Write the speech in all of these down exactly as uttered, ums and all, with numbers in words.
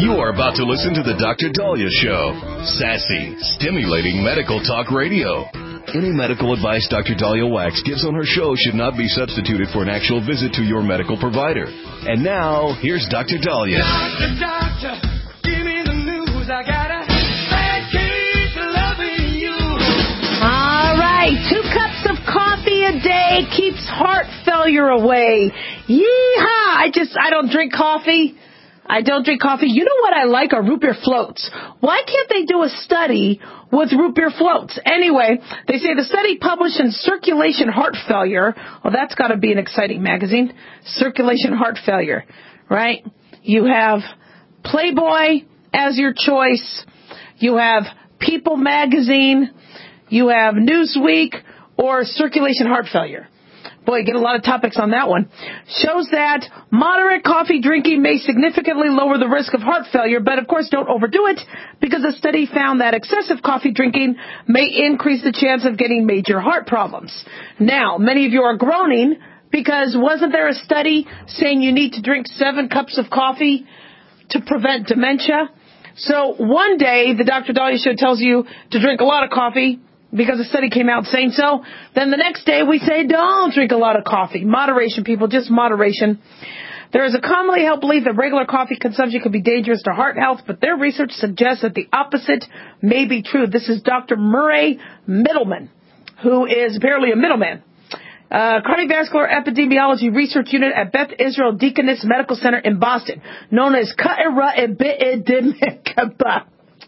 You're about to listen to the Doctor Daliah Show. Sassy, stimulating medical talk radio. Any medical advice Doctor Daliah Wax gives on her show should not be substituted for an actual visit to your medical provider. And now, here's Doctor Daliah. Doctor, doctor, give me the news. I got a bad case of loving you. All right, two cups of coffee a day keeps heart failure away. Yeehaw! I just, I don't drink coffee. I don't drink coffee. You know what I like are root beer floats. Why can't they do a study with root beer floats? Anyway, they say the study published in Circulation Heart Failure. Well, that's got to be an exciting magazine. Circulation Heart Failure, right? You have Playboy as your choice. You have People Magazine. You have Newsweek or Circulation Heart Failure. Boy, you get a lot of topics on that one. Shows that moderate coffee drinking may significantly lower the risk of heart failure, but of course don't overdo it because a study found that excessive coffee drinking may increase the chance of getting major heart problems. Now, many of you are groaning because wasn't there a study saying you need to drink seven cups of coffee to prevent dementia? So one day the Doctor Daliah Show tells you to drink a lot of coffee because a study came out saying so. Then the next day we say don't drink a lot of coffee. Moderation, people, just moderation. There is a commonly held belief that regular coffee consumption could be dangerous to heart health, but their research suggests that the opposite may be true. This is Doctor Murray Middleman, who is apparently a middleman. Uh, cardiovascular epidemiology research unit at Beth Israel Deaconess Medical Center in Boston, known as Ka'ira Ebidimikaba.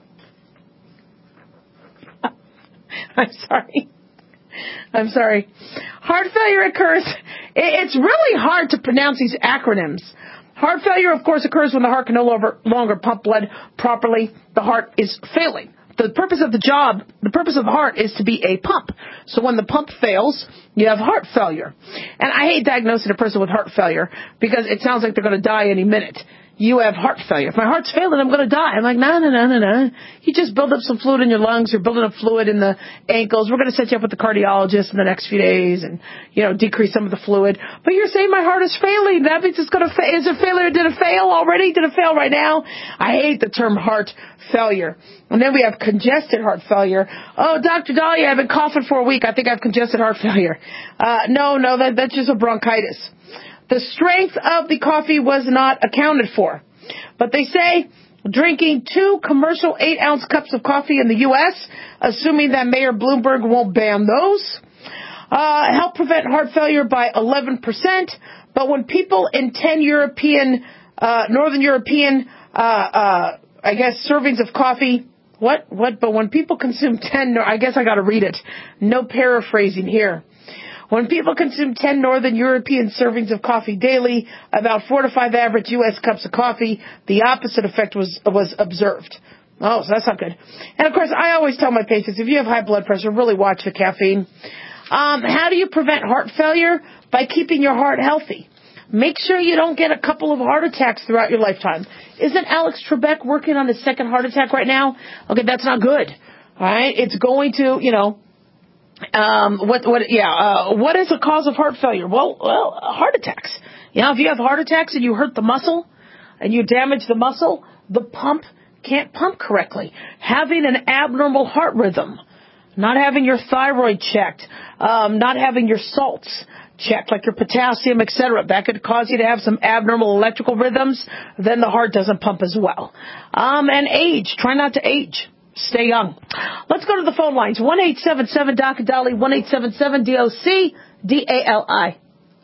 I'm sorry. I'm sorry. Heart failure occurs. It's really hard to pronounce these acronyms. Heart failure, of course, occurs when the heart can no longer, longer pump blood properly. The heart is failing. The purpose of the job, the purpose of the heart is to be a pump. So when the pump fails, you have heart failure. And I hate diagnosing a person with heart failure because it sounds like they're going to die any minute. You have heart failure. If my heart's failing, I'm going to die. I'm like, no, no, no, no, no. You just build up some fluid in your lungs. You're building up fluid in the ankles. We're going to set you up with the cardiologist in the next few days and, you know, decrease some of the fluid. But you're saying my heart is failing. That means it's going to fail. Is it failure? Did it fail already? Did it fail right now? I hate the term heart failure. And then we have congested heart failure. Oh, Doctor Daliah, I've been coughing for a week. I think I have congested heart failure. Uh, no, no, that, that's just a bronchitis. The strength of the coffee was not accounted for. But they say drinking two commercial eight-ounce cups of coffee in the U S, assuming that Mayor Bloomberg won't ban those, uh, help prevent heart failure by eleven percent. But when people in ten European, uh, Northern European, uh, uh, I guess, servings of coffee, what, what, but when people consume ten, I guess I got to read it. No paraphrasing here. When people consume ten Northern European servings of coffee daily, about four to five average U S cups of coffee, the opposite effect was was observed. Oh, so that's not good. And, of course, I always tell my patients, if you have high blood pressure, really watch the caffeine. Um, how do you prevent heart failure? By keeping your heart healthy. Make sure you don't get a couple of heart attacks throughout your lifetime. Isn't Alex Trebek working on his second heart attack right now? Okay, that's not good. All right? It's going to, you know, Um, what, what, yeah, uh, what is the cause of heart failure? Well, well, heart attacks. You know, if you have heart attacks and you hurt the muscle and you damage the muscle, the pump can't pump correctly. Having an abnormal heart rhythm, not having your thyroid checked, um, not having your salts checked, like your potassium, et cetera, that could cause you to have some abnormal electrical rhythms. Then the heart doesn't pump as well. Um, and age. Try not to age. Stay young. Let's go to the phone lines. one eight seven seven D O C D A L I, one eight seven seven D O C D A L I.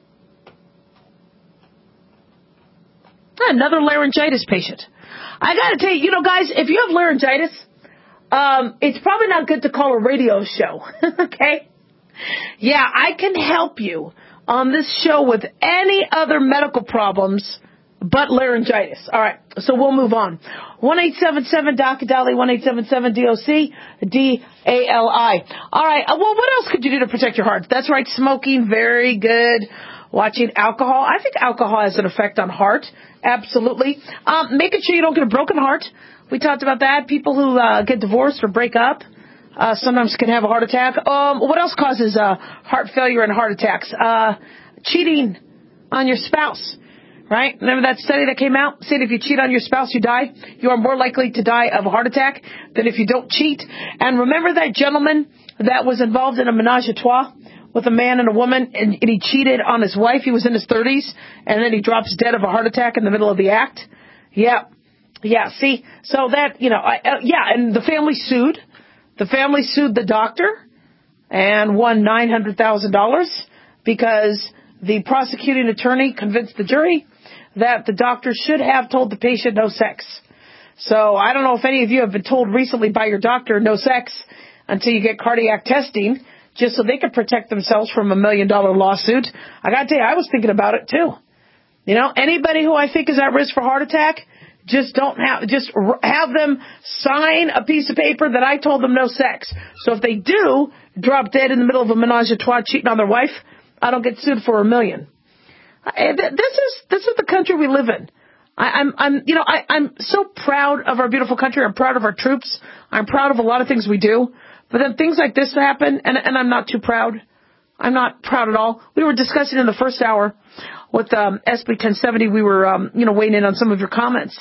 Another laryngitis patient. I got to tell you, you know, guys, if you have laryngitis, um, it's probably not good to call a radio show. Okay? Yeah, I can help you on this show with any other medical problems but laryngitis. All right, so we'll move on. one eight seven seven D O C D A L I, one eight seven seven D O C D A L I. All right, well, what else could you do to protect your heart? That's right, smoking, very good. Watching alcohol. I think alcohol has an effect on heart, absolutely. Um, making sure you don't get a broken heart. We talked about that. People who uh, get divorced or break up uh, sometimes can have a heart attack. Um, what else causes uh, heart failure and heart attacks? Uh, cheating on your spouse. Right? Remember that study that came out? Said if you cheat on your spouse, you die. You are more likely to die of a heart attack than if you don't cheat. And remember that gentleman that was involved in a menage a trois with a man and a woman, and, and he cheated on his wife? He was in his thirties, and then he drops dead of a heart attack in the middle of the act. Yeah. Yeah, see? So that, you know, I, uh, yeah, and the family sued. The family sued the doctor and won nine hundred thousand dollars because the prosecuting attorney convinced the jury that the doctor should have told the patient no sex. So I don't know if any of you have been told recently by your doctor no sex until you get cardiac testing, just so they could protect themselves from a million dollar lawsuit. I got to tell you, I was thinking about it too. You know, anybody who I think is at risk for heart attack, just don't have, just have them sign a piece of paper that I told them no sex. So if they do drop dead in the middle of a menage a trois cheating on their wife, I don't get sued for a million. This is this is the country we live in. I, I'm I'm you know I, I'm so proud of our beautiful country. I'm proud of our troops. I'm proud of a lot of things we do. But then things like this happen, and and I'm not too proud. I'm not proud at all. We were discussing in the first hour with um, S B ten seventy. We were um, you know weighing in on some of your comments,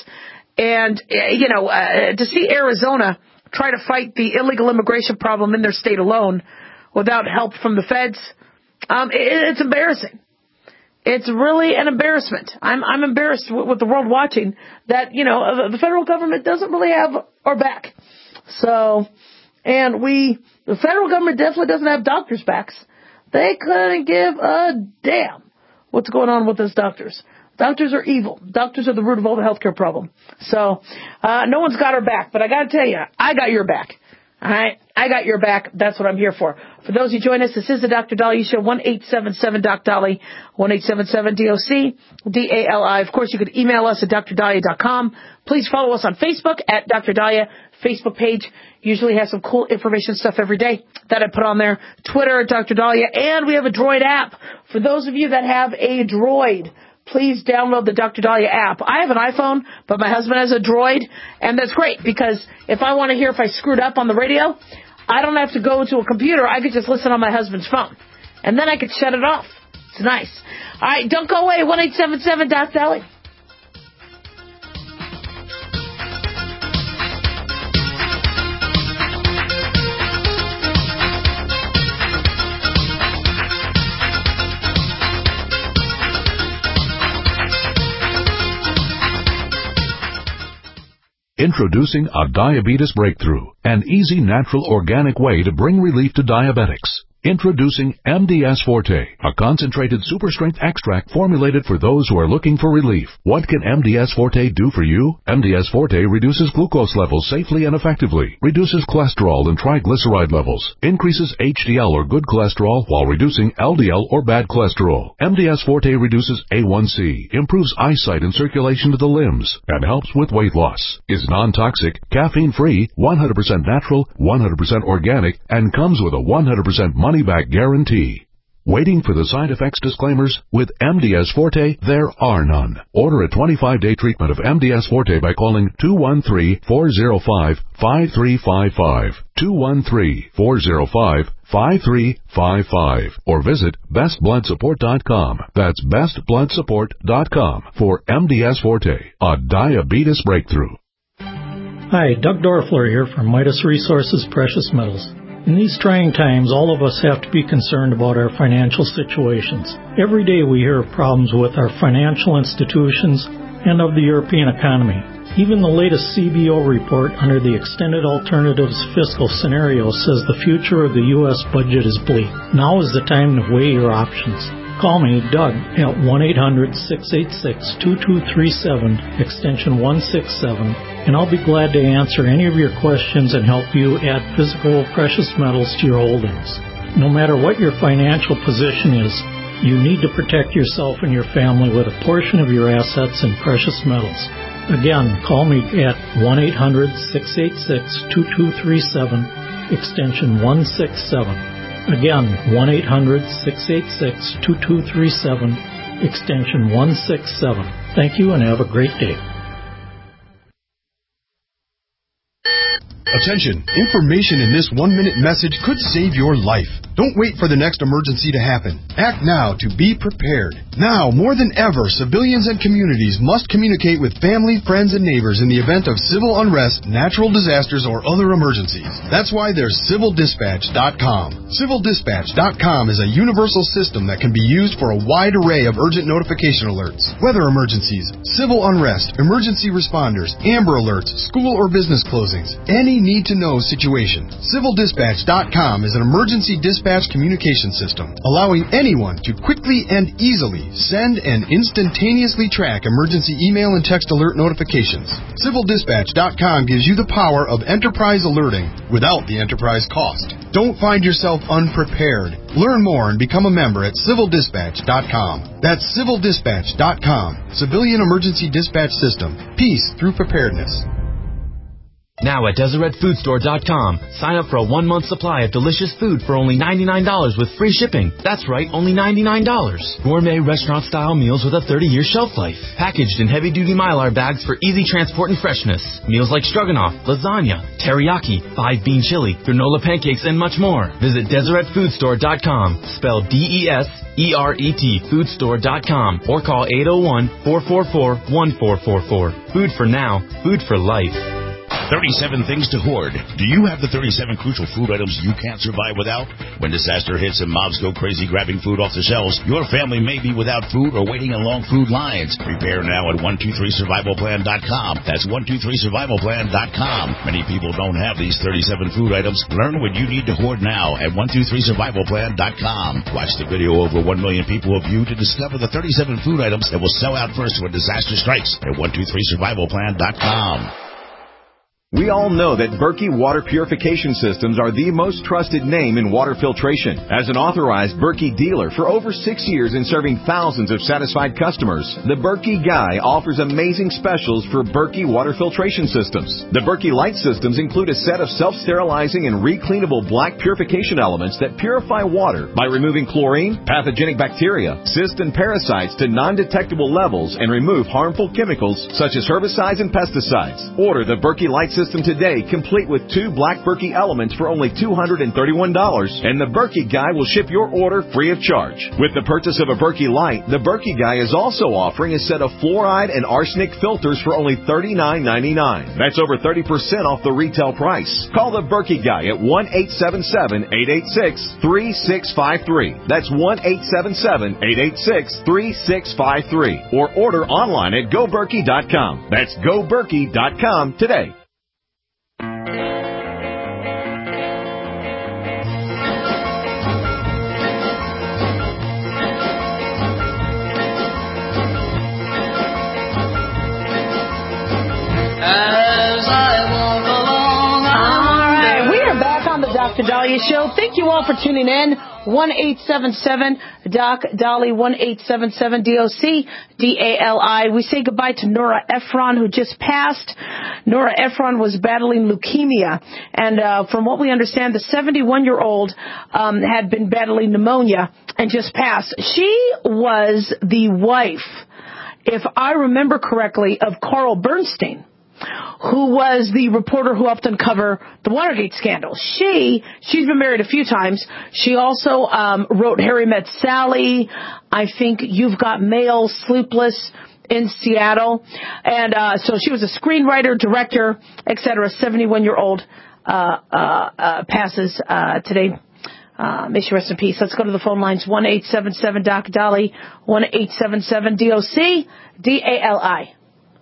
and you know uh, to see Arizona try to fight the illegal immigration problem in their state alone without help from the feds, um, it, it's embarrassing. It's really an embarrassment. I'm I'm embarrassed with, with the world watching that, you know, the federal government doesn't really have our back. So, and we, the federal government definitely doesn't have doctors' backs. They couldn't give a damn what's going on with those doctors. Doctors are evil. Doctors are the root of all the healthcare problem. So, uh, no one's got our back, but I gotta tell you, I got your back. All right, I got your back. That's what I'm here for. For those who join us, this is the Doctor Dali Show, one eight seven seven Doc Dali, one eight seven seven D O C D A L I. Of course, you could email us at d r dalia dot com. Please follow us on Facebook at Doctor Dalia. Facebook page usually has some cool information stuff every day that I put on there. Twitter at Doctor Dalia. And we have a Droid app. For those of you that have a Droid, please download the Doctor Dahlia app. I have an iPhone, but my husband has a Droid, and that's great because if I want to hear if I screwed up on the radio, I don't have to go to a computer. I could just listen on my husband's phone, and then I could shut it off. It's nice. All right, don't go away. one eight seven seven Doc Dali. Introducing a diabetes breakthrough, an easy, natural, organic way to bring relief to diabetics. Introducing M D S Forte, a concentrated super-strength extract formulated for those who are looking for relief. What can M D S Forte do for you? M D S Forte reduces glucose levels safely and effectively, reduces cholesterol and triglyceride levels, increases H D L or good cholesterol while reducing L D L or bad cholesterol. M D S Forte reduces A one C, improves eyesight and circulation to the limbs, and helps with weight loss. Is non-toxic, caffeine-free, one hundred percent natural, one hundred percent organic, and comes with a one hundred percent money-back guarantee. Waiting for the side effects disclaimers? With M D S Forte, there are none. Order a twenty-five day treatment of M D S Forte by calling two one three, four zero five, five three five five, two one three, four zero five, five three five five, or visit best blood support dot com. That's best blood support dot com for M D S Forte, a diabetes breakthrough. Hi, Doug Dorfler here from Midas Resources Precious Metals. In these trying times, all of us have to be concerned about our financial situations. Every day we hear of problems with our financial institutions and of the European economy. Even the latest C B O report under the Extended Alternatives Fiscal Scenario says the future of the U S budget is bleak. Now is the time to weigh your options. Call me, Doug, at one eight hundred, six eight six, two two three seven, extension one six seven, and I'll be glad to answer any of your questions and help you add physical precious metals to your holdings. No matter what your financial position is, you need to protect yourself and your family with a portion of your assets in precious metals. Again, call me at one eight hundred, six eight six, two two three seven, extension one six seven. Again, one eight hundred, six eight six, two two three seven, extension one six seven. Thank you and have a great day. Attention! Information in this one-minute message could save your life. Don't wait for the next emergency to happen. Act now to be prepared. Now, more than ever, civilians and communities must communicate with family, friends, and neighbors in the event of civil unrest, natural disasters, or other emergencies. That's why there's civil dispatch dot com. civil dispatch dot com is a universal system that can be used for a wide array of urgent notification alerts, weather emergencies, civil unrest, emergency responders, Amber Alerts, school or business closings, any need-to-know situation. civil dispatch dot com is an emergency dispatch communication system, allowing anyone to quickly and easily send and instantaneously track emergency email and text alert notifications. civil dispatch dot com gives you the power of enterprise alerting without the enterprise cost. Don't find yourself unprepared. Learn more and become a member at civil dispatch dot com. That's civil dispatch dot com. Civilian Emergency Dispatch System. Peace through preparedness. Now at Deseret Food Store dot com, sign up for a one-month supply of delicious food for only ninety-nine dollars with free shipping. That's right, only ninety-nine dollars. Gourmet restaurant-style meals with a thirty-year shelf life. Packaged in heavy-duty Mylar bags for easy transport and freshness. Meals like stroganoff, lasagna, teriyaki, five-bean chili, granola pancakes, and much more. Visit Deseret Food Store dot com, spelled D E S E R E T, food store dot com, or call eight oh one, four four four, one four four four. Food for now, food for life. thirty-seven things to hoard. Do you have the thirty-seven crucial food items you can't survive without? When disaster hits and mobs go crazy grabbing food off the shelves, your family may be without food or waiting in long food lines. Prepare now at one two three survival plan dot com. That's one two three survival plan dot com. Many people don't have these thirty-seven food items. Learn what you need to hoard now at one two three survival plan dot com. Watch the video over one million people have viewed to discover the thirty-seven food items that will sell out first when disaster strikes at one two three survival plan dot com. We all know that Berkey Water Purification Systems are the most trusted name in water filtration. As an authorized Berkey dealer for over six years and serving thousands of satisfied customers, the Berkey Guy offers amazing specials for Berkey Water Filtration Systems. The Berkey Light Systems include a set of self-sterilizing and recleanable black purification elements that purify water by removing chlorine, pathogenic bacteria, cysts, and parasites to non-detectable levels and remove harmful chemicals such as herbicides and pesticides. Order the Berkey Light Systems System today, complete with two black Berkey elements for only two hundred thirty-one dollars, and the Berkey Guy will ship your order free of charge. With the purchase of a Berkey Light, the Berkey Guy is also offering a set of fluoride and arsenic filters for only thirty-nine ninety-nine. That's over thirty percent off the retail price. Call the Berkey Guy at one eight seven seven, eight eight six, three six five three. That's one eight seven seven, eight eight six, three six five three. Or order online at go berkey dot com. That's go berkey dot com today. Doctor Dahlia Show. Thank you all for tuning in. one eight seven seven Doc Dolly, one eight seven seven D O C D A L I. We say goodbye to Nora Ephron, who just passed. Nora Ephron was battling leukemia, and uh, from what we understand, the seventy-one-year-old um, had been battling pneumonia and just passed. She was the wife, if I remember correctly, of Carl Bernstein, who was the reporter who helped uncover the Watergate scandal. She, she's been married a few times. She also um, wrote Harry Met Sally, I think You've Got Mail, Sleepless in Seattle. And uh, so she was a screenwriter, director, et cetera. seventy-one-year-old uh, uh, uh, passes uh, today. Uh, may she rest in peace. Let's go to the phone lines. one eight seven seven Doc Dolly, one eight seven seven D O C D A L I.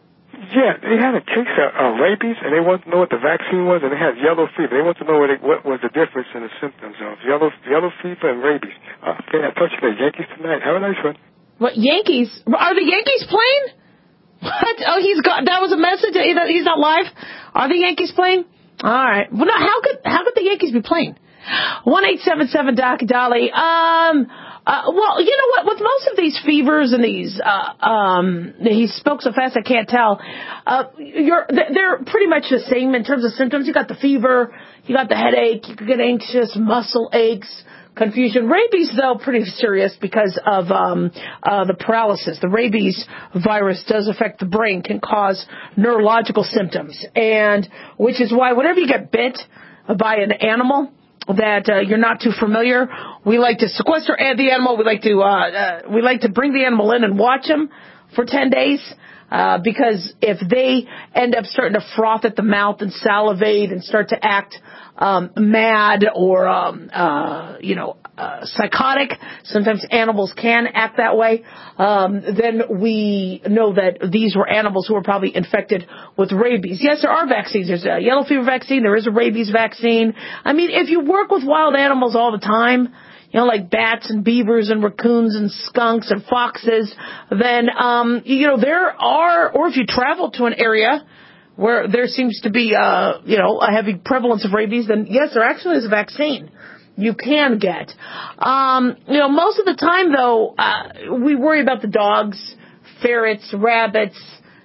Yeah, they had a case of uh, rabies, and they wanted to know what the vaccine was, and they had yellow fever. They wanted to know what, it, what was the difference in the symptoms of yellow yellow fever and rabies. Uh, okay, I touched the Yankees tonight. Have a nice one. What, Yankees? Are the Yankees playing? What? Oh, he's got, that was a message? He's not live? Are the Yankees playing? All right. Well, no, how could, how could the Yankees be playing? one eight seven seven Doc Dolly. Um... Uh, well, you know what? With most of these fevers and these, uh, um, he spoke so fast I can't tell. Uh, you're, they're pretty much the same in terms of symptoms. You got the fever, you got the headache, you could get anxious, muscle aches, confusion. Rabies, though, pretty serious because of um, uh, the paralysis. The rabies virus does affect the brain, can cause neurological symptoms, and which is why whenever you get bit by an animal, that uh, you're not too familiar, we like to sequester the animal. We like to uh, uh, we like to bring the animal in and watch him for ten days. Uh, because if they end up starting to froth at the mouth and salivate and start to act um, mad or, um, uh, you know, uh, psychotic, sometimes animals can act that way, um, then we know that these were animals who were probably infected with rabies. Yes, there are vaccines. There's a yellow fever vaccine. There is a rabies vaccine. I mean, if you work with wild animals all the time, you know, like bats and beavers and raccoons and skunks and foxes, then, um, you know, there are, or if you travel to an area where there seems to be, uh, you know, a heavy prevalence of rabies, then yes, there actually is a vaccine you can get. Um, you know, most of the time, though, uh, we worry about the dogs, ferrets, rabbits,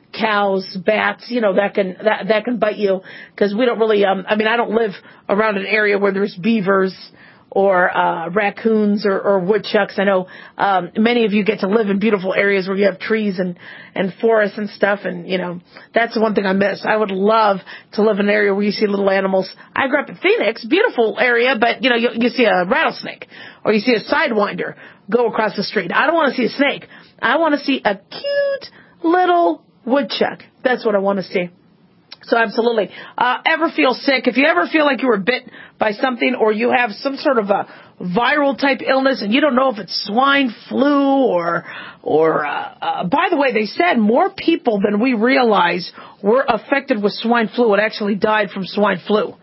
cows, bats, you know, that can, that, that can bite you because we don't really, um, I mean, I don't live around an area where there's beavers or uh, raccoons or, or woodchucks. I know um, many of you get to live in beautiful areas where you have trees and, and forests and stuff, and, you know, that's the one thing I miss. I would love to live in an area where you see little animals. I grew up in Phoenix, beautiful area, but, you know, you, you see a rattlesnake or you see a sidewinder go across the street. I don't want to see a snake. I want to see a cute little woodchuck. That's what I want to see. So absolutely. Uh, ever feel sick? If you ever feel like you were bit by something or you have some sort of a viral type illness and you don't know if it's swine flu or, or, uh, uh, by the way, they said more people than we realize were affected with swine flu and actually died from swine flu.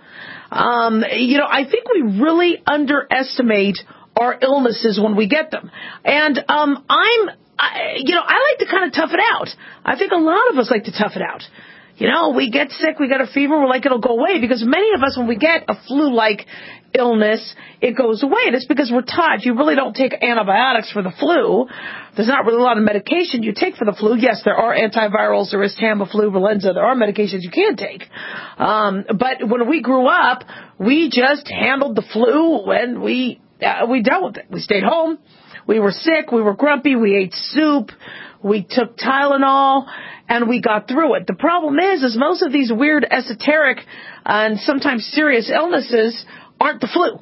Um, you know, I think we really underestimate our illnesses when we get them. And, um, I'm, I, you know, I like to kind of tough it out. I think a lot of us like to tough it out. You know, we get sick, we get a fever, we're like, it'll go away. Because many of us, when we get a flu-like illness, it goes away. That's because we're taught you really don't take antibiotics for the flu. There's not really a lot of medication you take for the flu. Yes, there are antivirals, there is Tamiflu, Relenza, there are medications you can take. Um, but when we grew up, we just handled the flu and we, uh, we dealt with it. We stayed home. We were sick, we were grumpy, we ate soup, we took Tylenol, and we got through it. The problem is, is most of these weird esoteric and sometimes serious illnesses aren't the flu.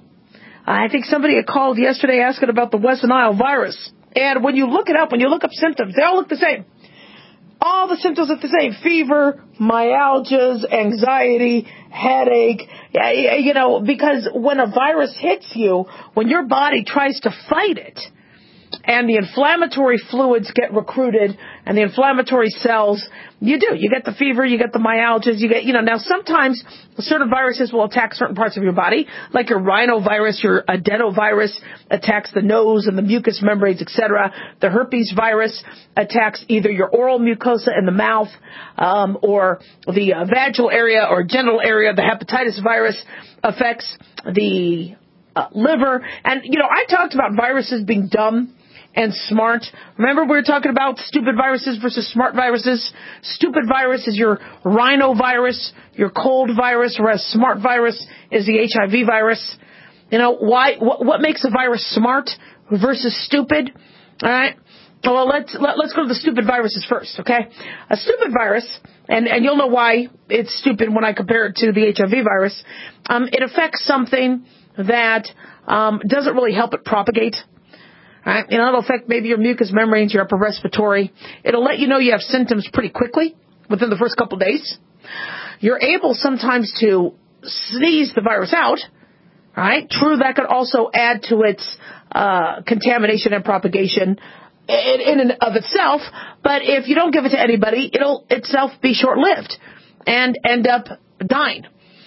I think somebody had called yesterday asking about the West Nile virus. And when you look it up, when you look up symptoms, they all look the same. All the symptoms look the same. Fever, myalgias, anxiety, headache. You know, because when a virus hits you, when your body tries to fight it, and the inflammatory fluids get recruited and the inflammatory cells, you do. You get the fever, you get the myalgias, you get, you know, now sometimes certain viruses will attack certain parts of your body, like your rhinovirus, your adenovirus attacks the nose and the mucous membranes, et cetera. The herpes virus attacks either your oral mucosa in the mouth, um, or the uh, vaginal area or genital area. The hepatitis virus affects the uh, liver. And, you know, I talked about viruses being dumb and smart. Remember we were talking about stupid viruses versus smart viruses? Stupid virus is your rhinovirus, your cold virus, whereas smart virus is the H I V virus. You know, why? What, what makes a virus smart versus stupid? All right. Well, let's let, let's go to the stupid viruses first, okay? A stupid virus, and, and you'll know why it's stupid when I compare it to the H I V virus. Um, it affects something that um, doesn't really help it propagate. Right? You know, it'll affect maybe your mucous membranes, your upper respiratory. It'll let you know you have symptoms pretty quickly, within the first couple of days. You're able sometimes to sneeze the virus out, right? True, that could also add to its uh, contamination and propagation in, in and of itself. But if you don't give it to anybody, it'll itself be short-lived and end up dying,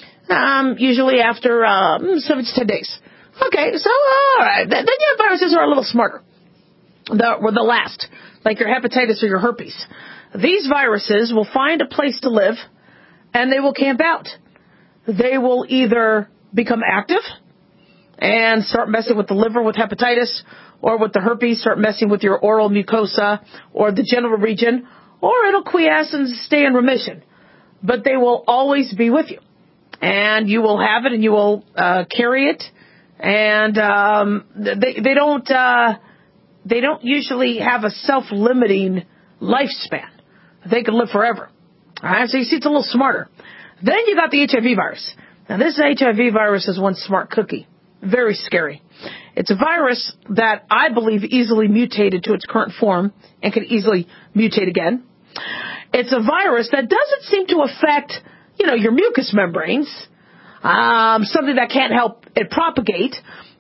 um, usually after um, seven to ten days. Okay, so, all right. Then you have viruses that are a little smarter. The, or the last, like your hepatitis or your herpes. These viruses will find a place to live, and they will camp out. They will either become active and start messing with the liver with hepatitis, or with the herpes, start messing with your oral mucosa or the genital region, or it'll quiesce and stay in remission. But they will always be with you. And you will have it, and you will uh, carry it. And um, they they don't uh, they don't usually have a self-limiting lifespan. They can live forever. All right, so you see, it's a little smarter. Then you got the H I V virus. Now this H I V virus is one smart cookie. very scary. It's a virus that I believe easily mutated to its current form and can easily mutate again. It's a virus that doesn't seem to affect, you know, your mucous membranes, um, something that can't help it propagate,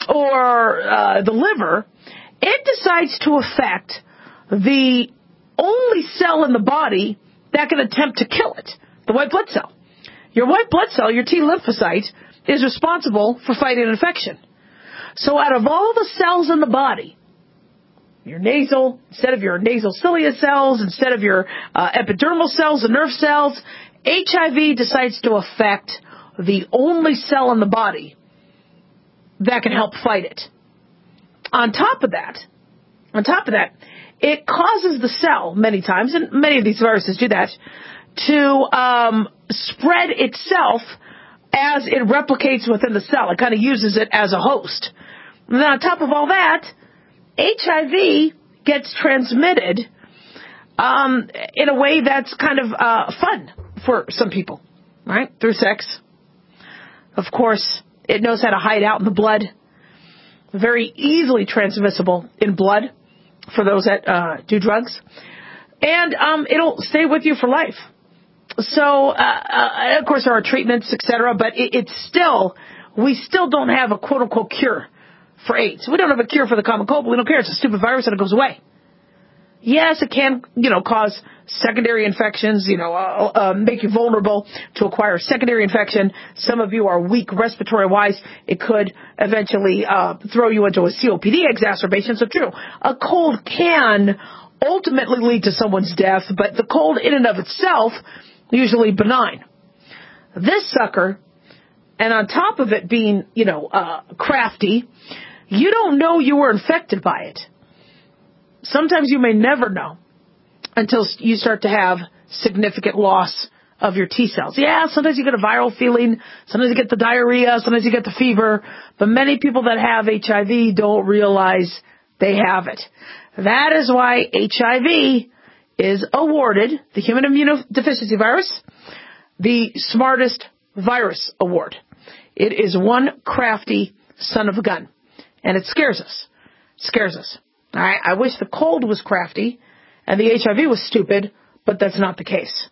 or uh, the liver. It decides to affect the only cell in the body that can attempt to kill it, the white blood cell. Your white blood cell, your T lymphocyte, is responsible for fighting infection. So out of all the cells in the body, your nasal, instead of your nasal cilia cells, instead of your uh, epidermal cells and nerve cells, H I V decides to affect the only cell in the body that can help fight it. On top of that, on top of that, it causes the cell many times, and many of these viruses do that, to um, spread itself as it replicates within the cell. It kind of uses it as a host. And then on top of all that, H I V gets transmitted um, in a way that's kind of uh, fun for some people, right? Through sex. Of course, it knows how to hide out in the blood. Very easily transmissible in blood for those that uh, do drugs. And um, it'll stay with you for life. So, uh, uh, of course, there are treatments, et cetera, but it, it's still, we still don't have a quote-unquote cure for AIDS. We don't have a cure for the common cold, but we don't care. It's a stupid virus and it goes away. Yes, it can, you know, cause secondary infections, you know, uh, uh, make you vulnerable to acquire a secondary infection. Some of you are weak respiratory-wise. It could eventually uh, throw you into a C O P D exacerbation. So true, a cold can ultimately lead to someone's death, but the cold in and of itself, usually benign. This sucker, and on top of it being, you know, uh, crafty, you don't know you were infected by it. Sometimes you may never know until you start to have significant loss of your T cells. Yeah, sometimes you get a viral feeling, sometimes you get the diarrhea, sometimes you get the fever, but many people that have H I V don't realize they have it. That is why H I V is awarded, the Human Immunodeficiency Virus, the Smartest Virus Award. It is one crafty son of a gun, and it scares us. It scares us. All right? I wish the cold was crafty and the H I V was stupid, but that's not the case.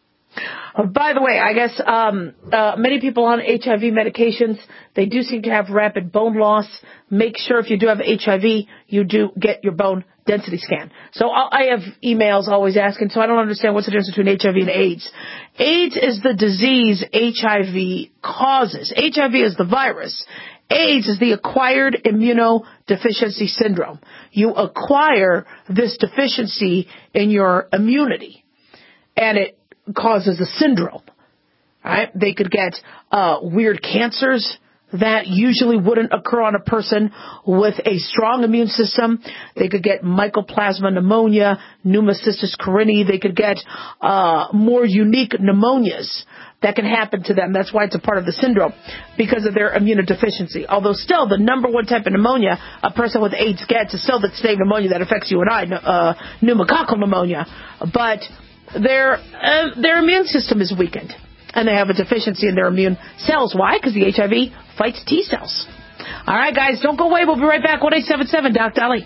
Uh, by the way, I guess um, uh, many people on H I V medications, they do seem to have rapid bone loss. Make sure if you do have H I V, you do get your bone density scan. So I have emails always asking, so I don't understand what's the difference between H I V and AIDS. AIDS is the disease H I V causes. H I V is the virus. AIDS is the acquired immunodeficiency syndrome. You acquire this deficiency in your immunity, and it causes a syndrome. Right? They could get uh, weird cancers that usually wouldn't occur on a person with a strong immune system. They could get mycoplasma pneumonia, pneumocystis carinii. They could get uh, more unique pneumonias that can happen to them. That's why it's a part of the syndrome, because of their immunodeficiency. Although still, the number one type of pneumonia a person with AIDS gets is still the same pneumonia that affects you and I, uh, pneumococcal pneumonia. But their uh, their immune system is weakened, and they have a deficiency in their immune cells. Why? Because the H I V fights T cells. All right, guys, don't go away. We'll be right back. one eight seven seven, Doc Dolly.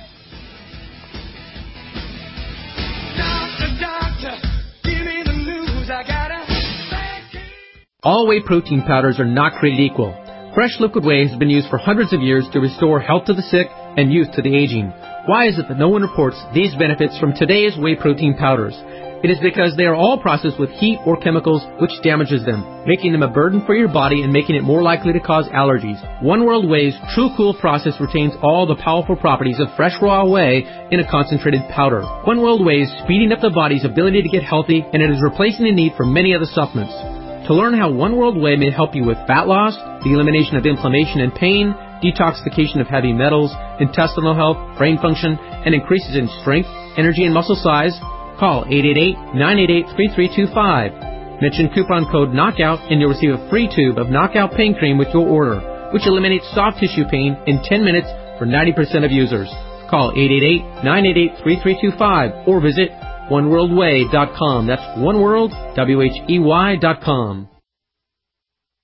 Doctor, doctor, give me the news. I got a bad case. All whey protein powders are not created equal. Fresh liquid whey has been used for hundreds of years to restore health to the sick and youth to the aging. Why is it that no one reports these benefits from today's whey protein powders? It is because they are all processed with heat or chemicals which damages them, making them a burden for your body and making it more likely to cause allergies. One World Whey's True Cool process retains all the powerful properties of fresh raw whey in a concentrated powder. One World Whey is speeding up the body's ability to get healthy, and it is replacing the need for many other supplements. To learn how One World Whey may help you with fat loss, the elimination of inflammation and pain, detoxification of heavy metals, intestinal health, brain function, and increases in strength, energy, and muscle size, call eight eight eight, nine eight eight, three three two five. Mention coupon code KNOCKOUT and you'll receive a free tube of Knockout Pain Cream with your order, which eliminates soft tissue pain in ten minutes for ninety percent of users. Call eight eight eight, nine eight eight, three three two five or visit one world way dot com. That's oneworld, W H E Y dot com.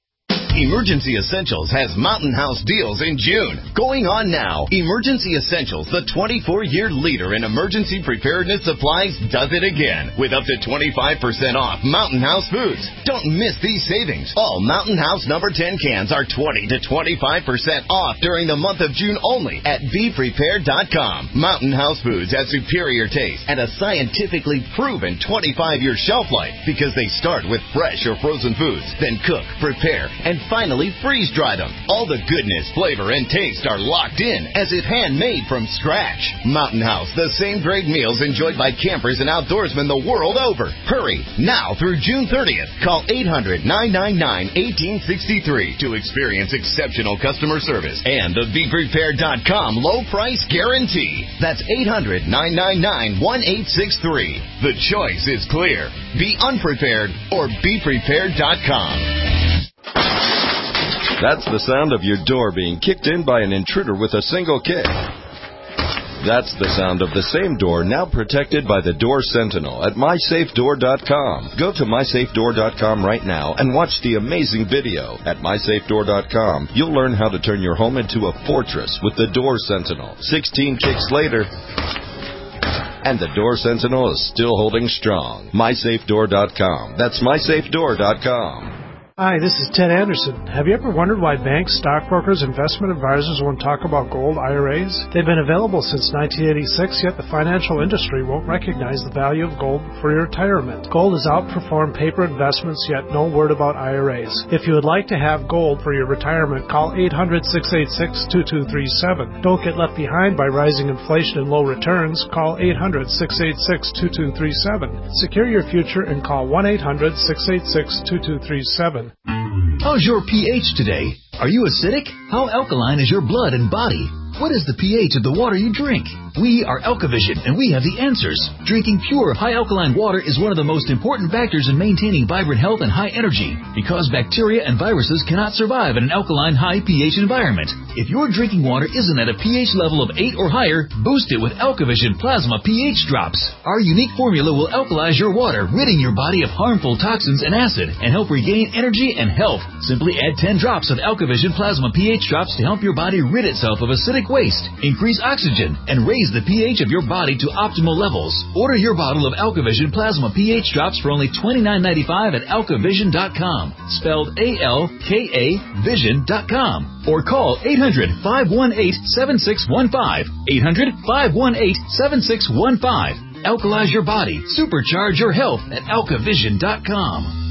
Emergency Essentials has Mountain House deals in June. Going on now, Emergency Essentials, the twenty-four-year leader in emergency preparedness supplies, does it again with up to twenty-five percent off Mountain House foods. Don't miss these savings. All Mountain House number ten cans are twenty to twenty-five percent off during the month of June only at be prepared dot com. Mountain House foods have superior taste and a scientifically proven twenty-five year shelf life because they start with fresh or frozen foods, then cook, prepare, and finally freeze-dry them. All the goodness, flavor, and taste are locked in as if handmade from scratch. Mountain House, the same great meals enjoyed by campers and outdoorsmen the world over. Hurry, now through June thirtieth. Call eight hundred, nine nine nine, one eight six three to experience exceptional customer service and the be prepared dot com low price guarantee. That's eight hundred, nine nine nine, one eight six three. The choice is clear. Be unprepared or be prepared dot com. That's the sound of your door being kicked in by an intruder with a single kick. That's the sound of the same door now protected by the Door Sentinel at my safe door dot com. Go to my safe door dot com right now and watch the amazing video. At my safe door dot com, you'll learn how to turn your home into a fortress with the Door Sentinel. sixteen kicks later, and the Door Sentinel is still holding strong. my safe door dot com. That's my safe door dot com. Hi, this is Ted Anderson. Have you ever wondered why banks, stockbrokers, investment advisors won't talk about gold I R As? They've been available since nineteen eighty-six, yet the financial industry won't recognize the value of gold for your retirement. Gold has outperformed paper investments, yet no word about I R As. If you would like to have gold for your retirement, call eight hundred, six eight six, two two three seven. Don't get left behind by rising inflation and low returns. Call eight hundred, six eight six, two two three seven. Secure your future and call one eight hundred, six eight six, two two three seven. How's your pH today? Are you acidic? How alkaline is your blood and body? What is the pH of the water you drink? We are AlkaVision, and we have the answers. Drinking pure, high alkaline water is one of the most important factors in maintaining vibrant health and high energy, because bacteria and viruses cannot survive in an alkaline, high pH environment. If your drinking water isn't at a pH level of eight or higher, boost it with AlkaVision Plasma pH Drops. Our unique formula will alkalize your water, ridding your body of harmful toxins and acid, and help regain energy and health. Simply add ten drops of AlkaVision Plasma pH Drops to help your body rid itself of acidic waste, increase oxygen, and raise the pH of your body to optimal levels. Order your bottle of AlkaVision Plasma pH Drops for only twenty-nine ninety-five at alka vision dot com, spelled A L K A vision dot com, or call eight hundred, five one eight, seven six one five, eight hundred, five one eight, seven six one five. Alkalize your body, supercharge your health at alka vision dot com.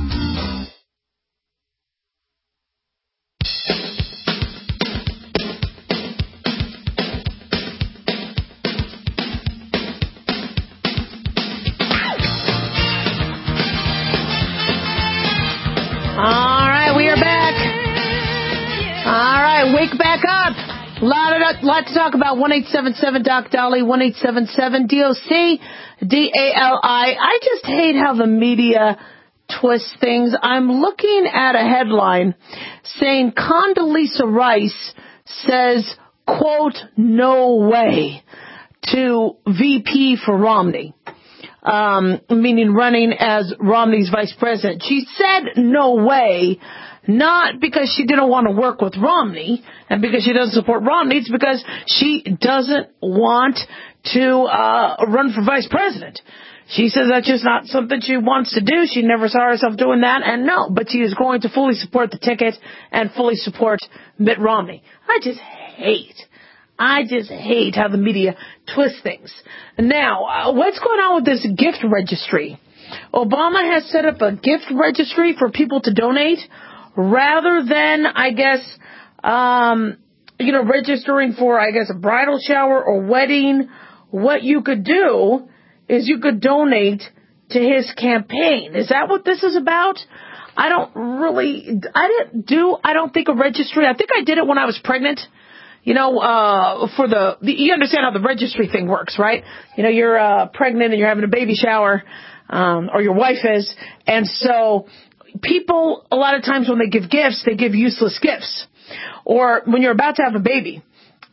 Wake back up. Lot, of, lot to talk about. one eight seven seven Doc Dolly, one eight seven seven D O C D A L I. I just hate how the media twists things. I'm looking at a headline saying Condoleezza Rice says, quote, no way to V P for Romney. Um, meaning running as Romney's vice president. She said no way. Not because she didn't want to work with Romney and because she doesn't support Romney. It's because she doesn't want to uh run for vice president. She says that's just not something she wants to do. She never saw herself doing that. And no, but she is going to fully support the ticket and fully support Mitt Romney. I just hate, I just hate how the media twists things. Now, uh, what's going on with this gift registry? Obama has set up a gift registry for people to donate. Rather than, I guess, um, you know, registering for, I guess, a bridal shower or wedding, what you could do is you could donate to his campaign. Is that what this is about? I don't really, I didn't do, I don't think a registry. I think I did it when I was pregnant. You know, uh, for the, the, you understand how the registry thing works, right? You know, you're, uh, pregnant and you're having a baby shower, um, or your wife is, and so, people, a lot of times when they give gifts, they give useless gifts. Or when you're about to have a baby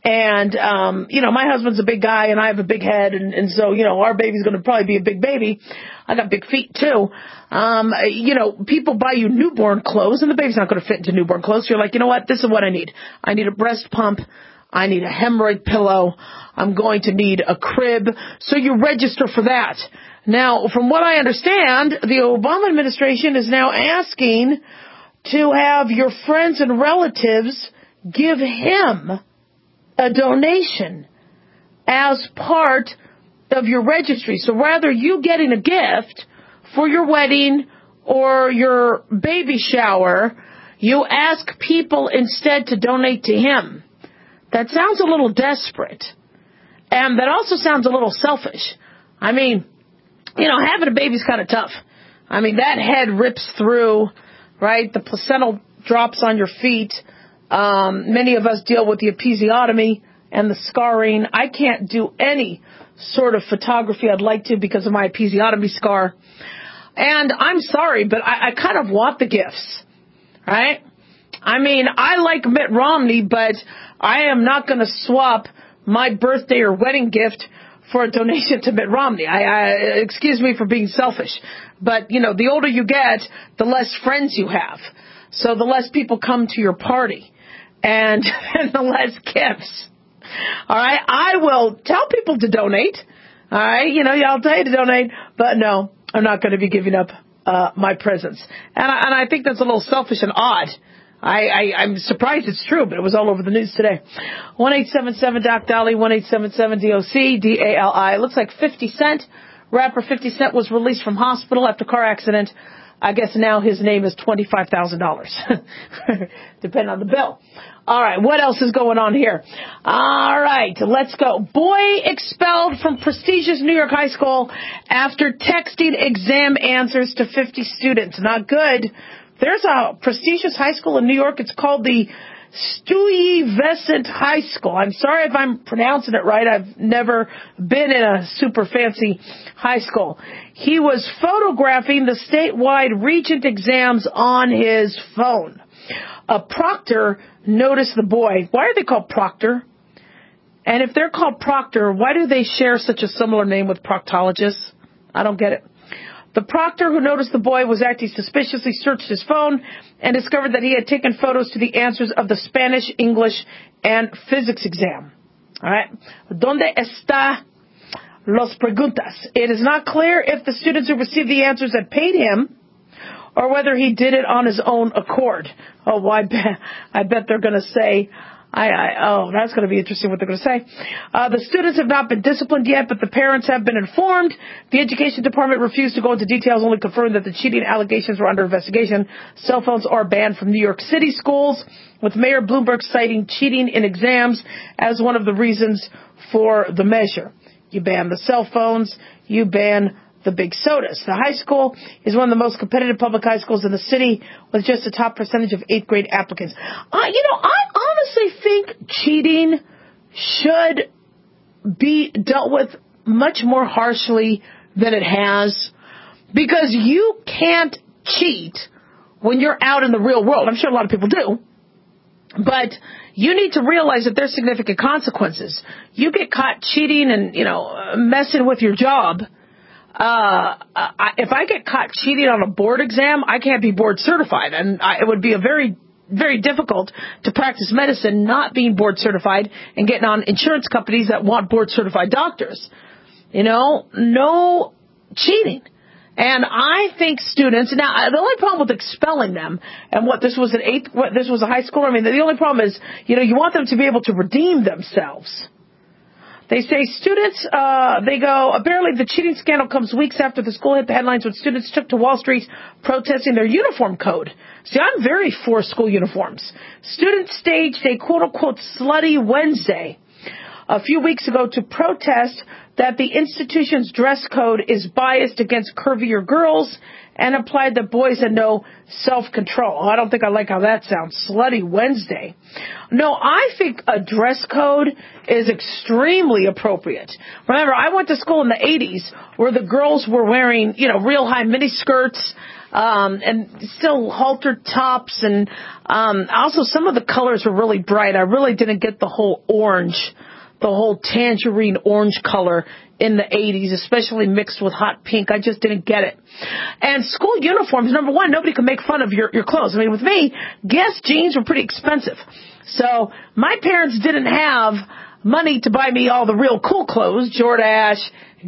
And, um, you know, my husband's a big guy and I have a big head. And, and so, you know, our baby's going to probably be a big baby. I got big feet, too. Um, you know, people buy you newborn clothes and the baby's not going to fit into newborn clothes. You're like, you know what? This is what I need. I need a breast pump. I need a hemorrhoid pillow. I'm going to need a crib. So you register for that. Now, from what I understand, the Obama administration is now asking to have your friends and relatives give him a donation as part of your registry. So rather you getting a gift for your wedding or your baby shower, you ask people instead to donate to him. That sounds a little desperate. And that also sounds a little selfish. I mean, you know, having a baby's kind of tough. I mean, that head rips through, right? The placental drops on your feet. Um, many of us deal with the episiotomy and the scarring. I can't do any sort of photography I'd like to because of my episiotomy scar. And I'm sorry, but I, I kind of want the gifts, right? I mean, I like Mitt Romney, but I am not going to swap my birthday or wedding gift for a donation to Mitt Romney. I, I, excuse me for being selfish, but, you know, the older you get, the less friends you have. So the less people come to your party and, and the less gifts. All right. I will tell people to donate. All right. You know, I'll tell you to donate, but no, I'm not going to be giving up uh, my presence. And I, and I think that's a little selfish and odd. I, I, I'm surprised it's true, but it was all over the news today. one eight seven seven D O C Dolly, one eight seven seven D O C D A L I. It looks like fifty Cent, rapper fifty Cent was released from hospital after car accident. I guess now his name is twenty-five thousand dollars, depending on the bill. All right, what else is going on here? All right, let's go. Boy expelled from prestigious New York high school after texting exam answers to fifty students. Not good. There's a prestigious high school in New York. It's called the Stuyvesant High School. I'm sorry if I'm pronouncing it right. I've never been in a super fancy high school. He was photographing the statewide Regent exams on his phone. A proctor noticed the boy. Why are they called Proctor? And if they're called Proctor, why do they share such a similar name with proctologists? I don't get it. The proctor who noticed the boy was acting suspiciously searched his phone and discovered that he had taken photos to the answers of the Spanish, English, and physics exam. All right. ¿Dónde está los preguntas? It is not clear if the students who received the answers had paid him or whether he did it on his own accord. Oh, well, I bet, I bet they're going to say, I, I, oh, that's going to be interesting what they're going to say. Uh, the students have not been disciplined yet, but the parents have been informed. The education department refused to go into details, only confirmed that the cheating allegations were under investigation. Cell phones are banned from New York City schools, with Mayor Bloomberg citing cheating in exams as one of the reasons for the measure. You ban the cell phones, you ban the big sodas. The high school is one of the most competitive public high schools in the city with just a top percentage of eighth grade applicants. Uh, you know, I honestly think cheating should be dealt with much more harshly than it has, because you can't cheat when you're out in the real world. I'm sure a lot of people do. But you need to realize that there's significant consequences. You get caught cheating and, you know, messing with your job. Uh, I, if I get caught cheating on a board exam, I can't be board certified. And I, it would be a very, very difficult to practice medicine not being board certified and getting on insurance companies that want board certified doctors. You know, no cheating. And I think students, now the only problem with expelling them, and what this was an eighth, what this was a high school, I mean, the only problem is, you know, you want them to be able to redeem themselves. They say students, uh, they go, apparently the cheating scandal comes weeks after the school hit the headlines when students took to Wall Street protesting their uniform code. See, I'm very for school uniforms. Students staged a quote-unquote slutty Wednesday a few weeks ago to protest that the institution's dress code is biased against curvier girls and implied that boys had no self-control. Oh, I don't think I like how that sounds. Slutty Wednesday. No, I think a dress code is extremely appropriate. Remember, I went to school in the eighties where the girls were wearing, you know, real high mini skirts. um, and still halter tops, and um, also some of the colors were really bright. I really didn't get the whole orange, the whole tangerine orange color in the eighties, especially mixed with hot pink. I just didn't get it. And school uniforms, number one, nobody could make fun of your, your clothes. I mean, with me, Guess jeans were pretty expensive. So my parents didn't have money to buy me all the real cool clothes, Jordache,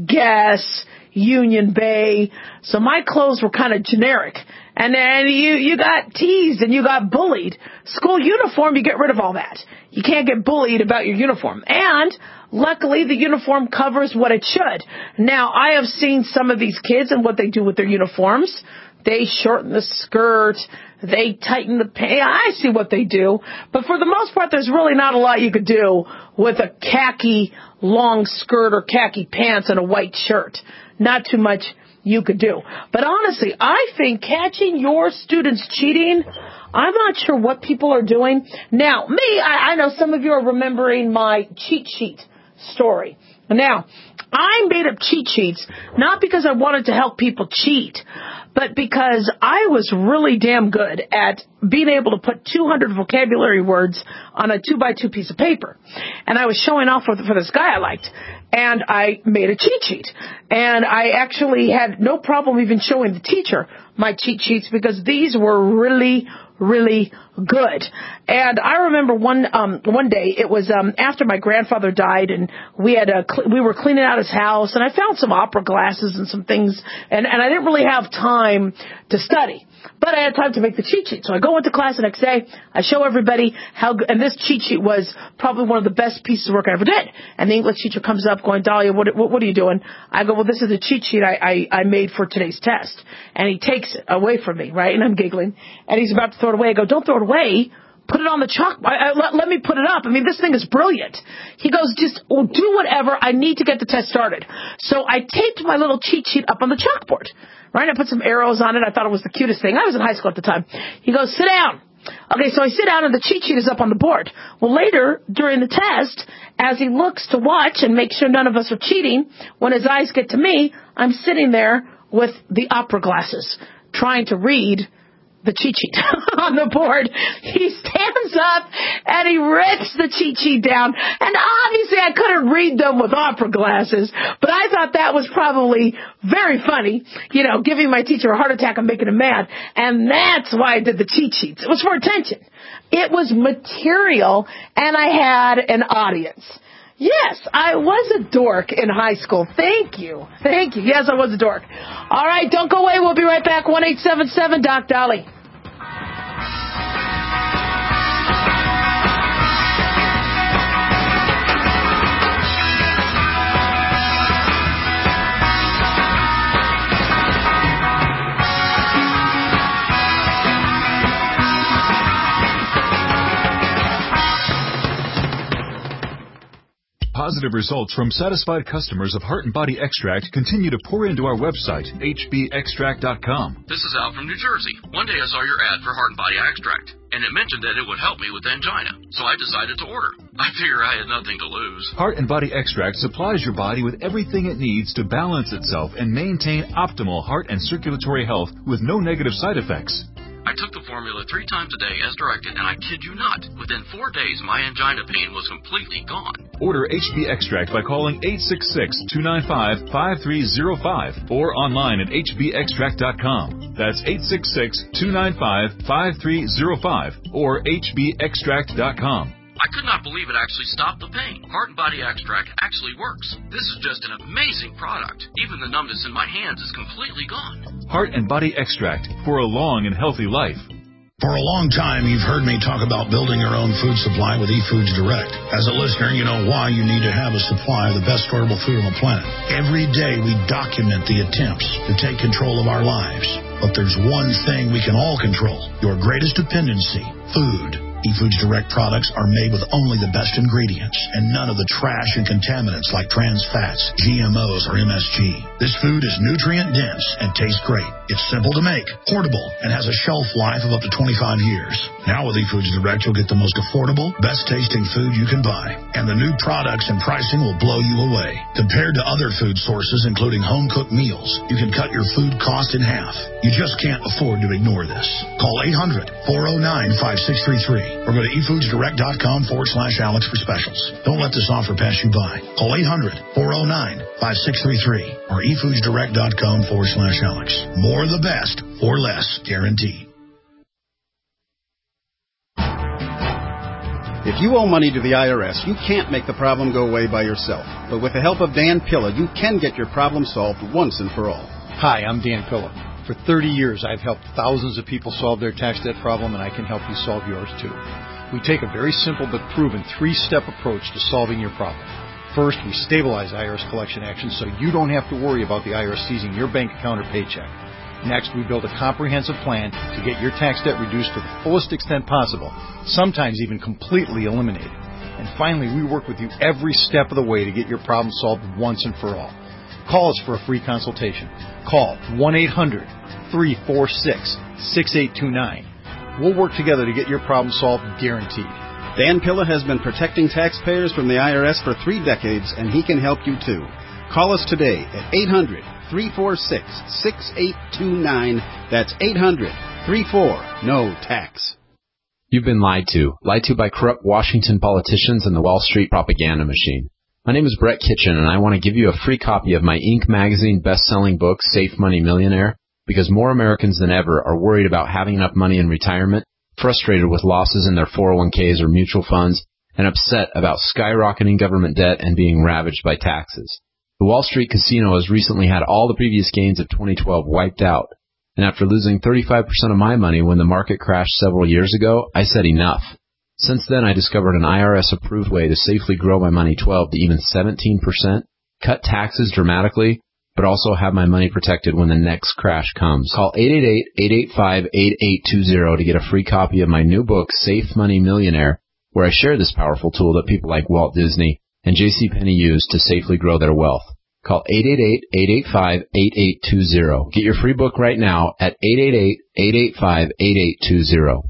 Guess, Union Bay. So my clothes were kind of generic. And then you, you got teased and you got bullied. School uniform, you get rid of all that. You can't get bullied about your uniform. And luckily, the uniform covers what it should. Now, I have seen some of these kids and what they do with their uniforms. They shorten the skirt. They tighten the pants. I see what they do. But for the most part, there's really not a lot you could do with a khaki long skirt or khaki pants and a white shirt. Not too much you could do. But honestly, I think catching your students cheating, I'm not sure what people are doing. Now, me, I, I know some of you are remembering my cheat sheet story. Now, I made up cheat sheets not because I wanted to help people cheat, but because I was really damn good at being able to put two hundred vocabulary words on a two by two piece of paper. And I was showing off for, for this guy I liked. And I made a cheat sheet. And I actually had no problem even showing the teacher my cheat sheets because these were really, really good. And I remember one um one day, it was um after my grandfather died, and we had a cl- we were cleaning out his house, and I found some opera glasses and some things, and, and I didn't really have time to study. But I had time to make the cheat sheet. So I go into class the next day. I show everybody how good, and this cheat sheet was probably one of the best pieces of work I ever did. And the English teacher comes up going, Dahlia, what, what, what are you doing? I go, well, this is a cheat sheet I, I, I made for today's test. And he takes it away from me, right? And I'm giggling. And he's about to throw it away. I go, don't throw it away. Put it on the chalk. I, I, let, let me put it up. I mean, this thing is brilliant. He goes, just well, do whatever. I need to get the test started. So I taped my little cheat sheet up on the chalkboard. Right? I put some arrows on it. I thought it was the cutest thing. I was in high school at the time. He goes, sit down. Okay, so I sit down and the cheat sheet is up on the board. Well, later, during the test, as he looks to watch and make sure none of us are cheating, when his eyes get to me, I'm sitting there with the opera glasses, trying to read the cheat sheet on the board. He stands up and he rips the cheat sheet down. And obviously I couldn't read them with opera glasses, but I thought that was probably very funny, you know, giving my teacher a heart attack and making him mad. And that's why I did the cheat sheets. It was for attention. It was material, and I had an audience. Yes, I was a dork in high school. Thank you. Thank you. Yes, I was a dork. All right, don't go away. We'll be right back. one eight seven seven Doc Dolly. Positive results from satisfied customers of Heart and Body Extract continue to pour into our website, H B extract dot com. This is Al from New Jersey. One day I saw your ad for Heart and Body Extract, and it mentioned that it would help me with angina, so I decided to order. I figure I had nothing to lose. Heart and Body Extract supplies your body with everything it needs to balance itself and maintain optimal heart and circulatory health with no negative side effects. I took the formula three times a day as directed, and I kid you not, within four days my angina pain was completely gone. Order H B Extract by calling eight six six, two nine five, five three zero five or online at H B extract dot com. That's eight six six, two nine five, five three zero five or H B extract dot com. I could not believe it actually stopped the pain. Heart and Body Extract actually works. This is just an amazing product. Even the numbness in my hands is completely gone. Heart and Body Extract for a long and healthy life. For a long time, you've heard me talk about building your own food supply with eFoods Direct. As a listener, you know why you need to have a supply of the best storable food on the planet. Every day, we document the attempts to take control of our lives. But there's one thing we can all control, your greatest dependency, food. eFoods Direct products are made with only the best ingredients and none of the trash and contaminants like trans fats, G M Os, or M S G. This food is nutrient dense and tastes great. It's simple to make, portable, and has a shelf life of up to twenty-five years. Now with eFoods Direct, you'll get the most affordable, best tasting food you can buy. And the new products and pricing will blow you away. Compared to other food sources, including home-cooked meals, you can cut your food cost in half. You just can't afford to ignore this. Call eight hundred, four oh nine, five six three three or go to efoodsdirect.com forward slash Alex for specials. Don't let this offer pass you by. Call eight hundred, four oh nine, five six three three or efoodsdirect.com forward slash Alex. More of the best for less, guaranteed. If you owe money to the I R S, you can't make the problem go away by yourself. But with the help of Dan Pilla, you can get your problem solved once and for all. Hi, I'm Dan Pilla. For thirty years, I've helped thousands of people solve their tax debt problem, and I can help you solve yours too. We take a very simple but proven three-step approach to solving your problem. First, we stabilize I R S collection actions so you don't have to worry about the I R S seizing your bank account or paycheck. Next, we build a comprehensive plan to get your tax debt reduced to the fullest extent possible, sometimes even completely eliminated. And finally, we work with you every step of the way to get your problem solved once and for all. Call us for a free consultation. Call one eight hundred, three four six, six eight two nine. We'll work together to get your problem solved, guaranteed. Dan Pilla has been protecting taxpayers from the I R S for three decades, and he can help you too. Call us today at eight hundred, three four six, six eight two nine. That's eight hundred, three four, N O tax. You've been lied to. Lied to by corrupt Washington politicians and the Wall Street propaganda machine. My name is Brett Kitchen, and I want to give you a free copy of my Inc magazine best-selling book, Safe Money Millionaire, because more Americans than ever are worried about having enough money in retirement, frustrated with losses in their four oh one k's or mutual funds, and upset about skyrocketing government debt and being ravaged by taxes. The Wall Street Casino has recently had all the previous gains of twenty twelve wiped out, and after losing thirty-five percent of my money when the market crashed several years ago, I said enough. Since then, I discovered an I R S-approved way to safely grow my money twelve to even seventeen percent, cut taxes dramatically, but also have my money protected when the next crash comes. Call eight eight eight, eight eight five, eight eight two zero to get a free copy of my new book, Safe Money Millionaire, where I share this powerful tool that people like Walt Disney and JCPenney use to safely grow their wealth. Call eight eight eight, eight eight five, eight eight two zero. Get your free book right now at eight eight eight, eight eight five, eight eight two zero.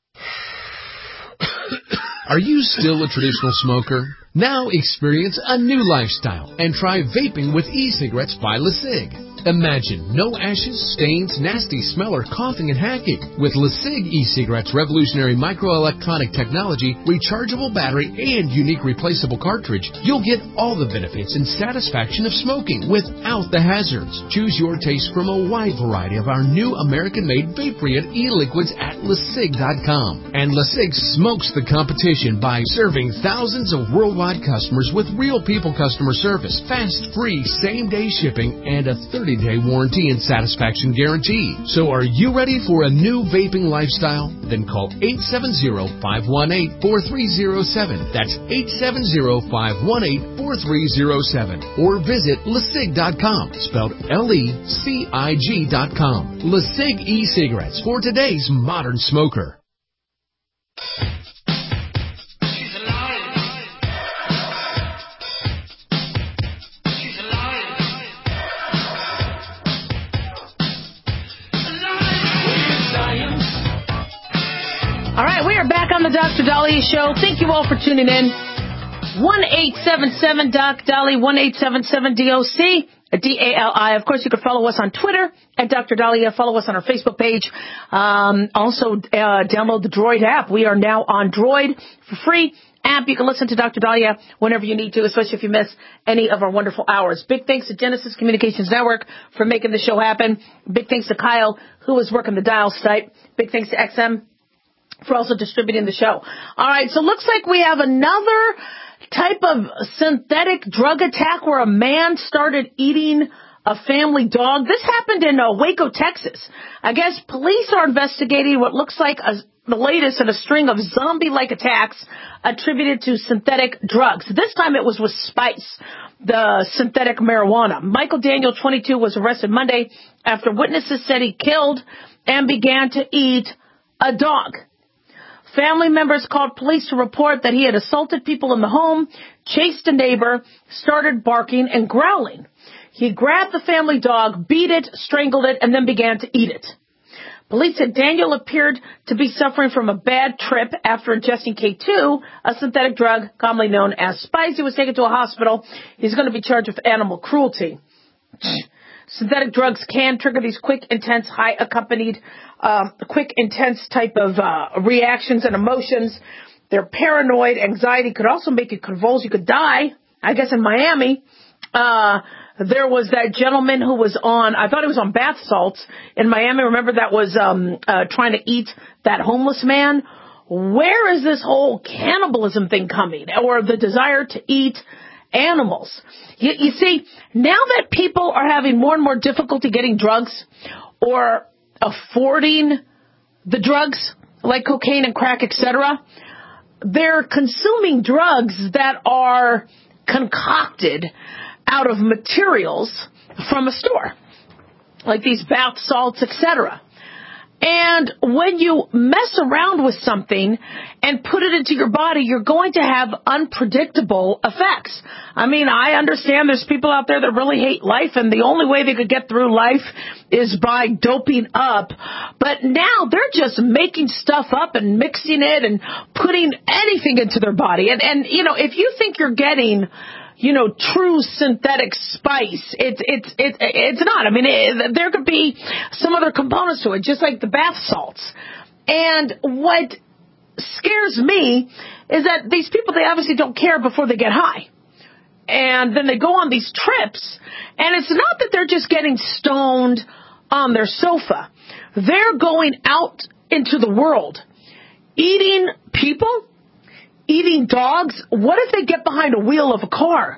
Are you still a traditional smoker? Now experience a new lifestyle and try vaping with e-cigarettes by LeSig. Imagine no ashes, stains, nasty smell, or coughing and hacking. With LeSig e-cigarettes' revolutionary microelectronic technology, rechargeable battery, and unique replaceable cartridge, you'll get all the benefits and satisfaction of smoking without the hazards. Choose your taste from a wide variety of our new American-made Vaporeon e-liquids at LeSig dot com. And LeSig smokes the competition by serving thousands of worldwide customers with real people customer service, fast, free, same-day shipping, and a thirty-day warranty and satisfaction guarantee. So are you ready for a new vaping lifestyle? Then call eight seven zero, five one eight, four three zero seven. That's eight seven zero, five one eight, four three zero seven. Or visit LeSig dot com, spelled L E C I G dot com. LeSig e-cigarettes for today's modern smoker. All right, we are back on the Doctor Dahlia Show. Thank you all for tuning in. one eight seven seven Doc Dahlia, one eight seven seven D O C, D A L I. Of course, you can follow us on Twitter at Doctor Dahlia. Follow us on our Facebook page. Um, also, uh, download the Droid app. We are now on Droid for free. App. You can listen to Doctor Dahlia whenever you need to, especially if you miss any of our wonderful hours. Big thanks to Genesis Communications Network for making the show happen. Big thanks to Kyle, who is working the dial site. Big thanks to X M for also distributing the show. All right, so looks like we have another type of synthetic drug attack where a man started eating a family dog. This happened in uh, Waco, Texas. I guess police are investigating what looks like a, the latest in a string of zombie-like attacks attributed to synthetic drugs. This time it was with Spice, the synthetic marijuana. Michael Daniel, twenty-two, was arrested Monday after witnesses said he killed and began to eat a dog. Family members called police to report that he had assaulted people in the home, chased a neighbor, started barking and growling. He grabbed the family dog, beat it, strangled it, and then began to eat it. Police said Daniel appeared to be suffering from a bad trip after ingesting K two, a synthetic drug commonly known as spice. He was taken to a hospital. He's going to be charged with animal cruelty. Synthetic drugs can trigger these quick, intense, high accompanied, um, quick, intense type of uh, reactions and emotions. They're paranoid. Anxiety could also make you convulse. You could die. I guess in Miami, uh, there was that gentleman who was on, I thought he was on bath salts in Miami. Remember that was um, uh, trying to eat that homeless man? Where is this whole cannibalism thing coming? Or the desire to eat animals? You, you see, now that people are having more and more difficulty getting drugs or affording the drugs like cocaine and crack, et cetera, they're consuming drugs that are concocted out of materials from a store, like these bath salts, et cetera. And when you mess around with something and put it into your body, you're going to have unpredictable effects. I mean, I understand there's people out there that really hate life, and the only way they could get through life is by doping up. But now they're just making stuff up and mixing it and putting anything into their body. And, and you know, if you think you're getting, you know, true synthetic spice, it's it's it's it's not. I mean, it, there could be some other components to it, just like the bath salts. And what scares me is that these people, they obviously don't care before they get high. And then they go on these trips, and it's not that they're just getting stoned on their sofa. They're going out into the world, eating people, eating dogs. What if they get behind a wheel of a car?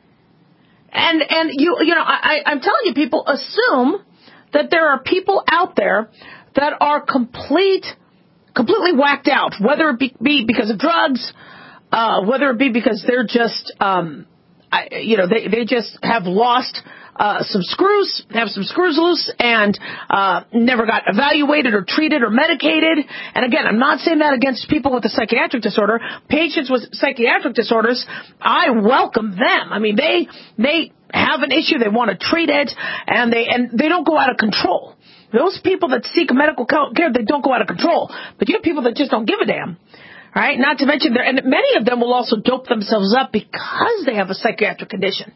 And and you you know, I, I'm telling you, people assume that there are people out there that are complete, completely whacked out, whether it be, be because of drugs, uh, whether it be because they're just, um, I, you know, they, they just have lost uh, some screws, have some screws loose, and uh, never got evaluated or treated or medicated. And again, I'm not saying that against people with a psychiatric disorder. Patients with psychiatric disorders, I welcome them. I mean, they they have an issue, they want to treat it, and they and they don't go out of control. Those people that seek medical care, they don't go out of control. But you have people that just don't give a damn. Right? Not to mention, and many of them will also dope themselves up because they have a psychiatric condition.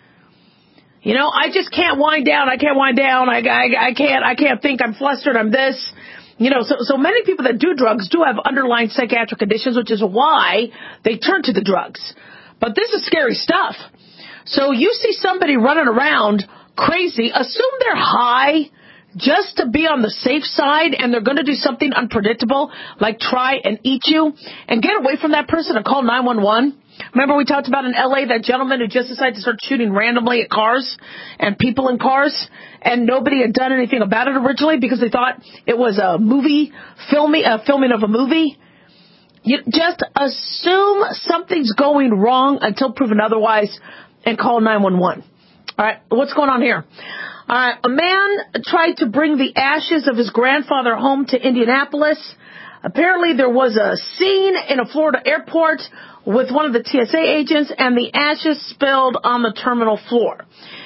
You know, I just can't wind down. I can't wind down. I, I, I can't. I can't think. I'm flustered. I'm this. You know, so so many people that do drugs do have underlying psychiatric conditions, which is why they turn to the drugs. But this is scary stuff. So you see somebody running around crazy, assume they're high just to be on the safe side, and they're going to do something unpredictable, like try and eat you, and get away from that person and call nine one one. Remember we talked about in L A that gentleman who just decided to start shooting randomly at cars and people in cars, and nobody had done anything about it originally because they thought it was a movie, filming, a filming of a movie. You just assume something's going wrong until proven otherwise and call nine one one. All right, what's going on here? All right, a man tried to bring the ashes of his grandfather home to Indianapolis. Apparently there was a scene in a Florida airport with one of the T S A agents, and the ashes spilled on the terminal floor.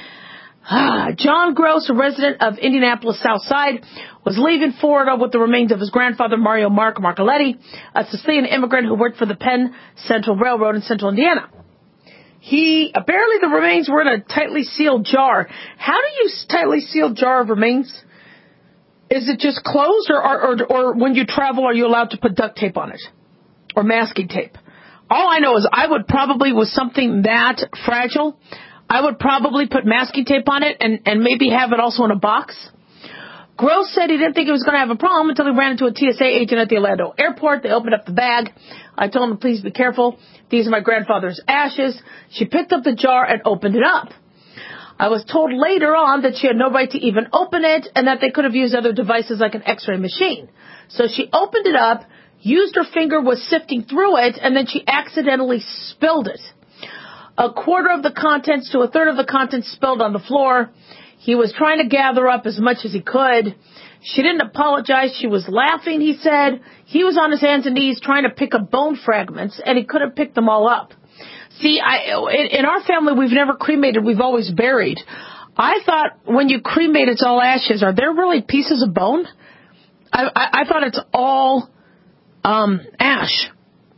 John Gross, a resident of Indianapolis South Side, was leaving Florida with the remains of his grandfather, Mario Mark Marcoletti, a Sicilian immigrant who worked for the Penn Central Railroad in central Indiana. He, apparently the remains were in a tightly sealed jar. How do you tightly sealed jar of remains? Is it just closed, or, or, or, or when you travel, are you allowed to put duct tape on it? Or masking tape? All I know is I would probably, with something that fragile, I would probably put masking tape on it and, and maybe have it also in a box. Gross said he didn't think he was going to have a problem until he ran into a T S A agent at the Orlando airport. They opened up the bag. I told him, please be careful. These are my grandfather's ashes. She picked up the jar and opened it up. I was told later on that she had no right to even open it and that they could have used other devices like an x-ray machine. So she opened it up, used her finger, was sifting through it, and then she accidentally spilled it. A quarter of the contents to a third of the contents spilled on the floor. He was trying to gather up as much as he could. She didn't apologize. She was laughing, he said. He was on his hands and knees trying to pick up bone fragments, and he couldn't pick them all up. See, I, in, in our family, we've never cremated. We've always buried. I thought when you cremate, it's all ashes. Are there really pieces of bone? I, I, I thought it's all um, ash.